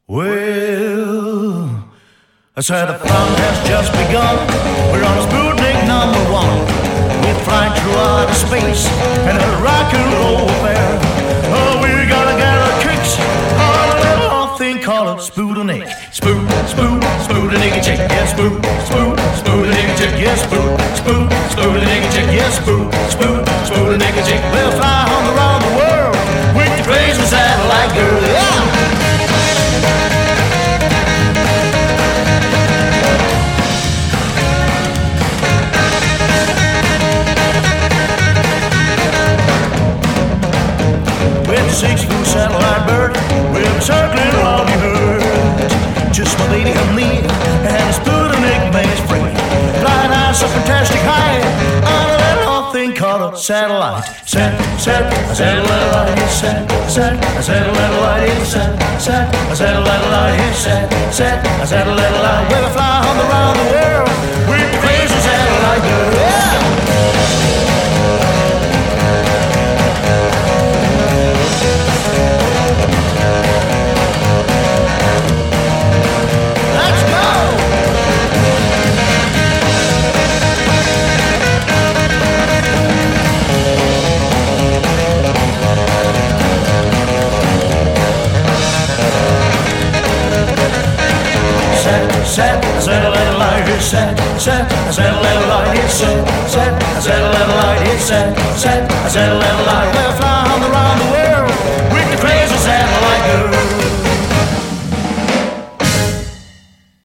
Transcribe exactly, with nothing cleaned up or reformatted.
Well, I said the fun has just begun. We're on Sputnik number one. We're flying through outer space in a rock and roll affair. Oh, we gotta get our kicks on a little old thing called a Sputnik. Spoot, spoot, Sputnik chick, yes, spoot, spoot, Sputnik chick, yes, spoot, spoot, Sputnik chick, yes, spoot, spoot, Sputnik chick. We'll fly on around the world with the crazy satellite girl, yeah. Six-foot satellite bird, we're circling all the earth. Just my lady and me, and a Sputnik base free. Flying high so fantastic high, on a little old thing called a satellite. Sat, sat, a satellite is sat, sat, a satellite is sat, sat, a satellite is sat, sat, a satellite. We'll fly on around the world with the crazy satellite girl, yeah. Set, a satellite light is set, set, a satellite light is set, set, a satellite light is set, set, a satellite light will fly.